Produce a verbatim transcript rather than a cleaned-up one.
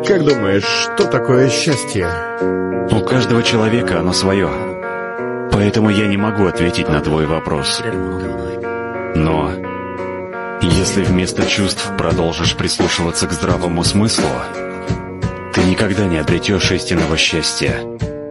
Как думаешь, что такое счастье? У каждого человека оно свое. Поэтому я не могу ответить на твой вопрос. Но если вместо чувств продолжишь прислушиваться к здравому смыслу, ты никогда не обретешь истинного счастья.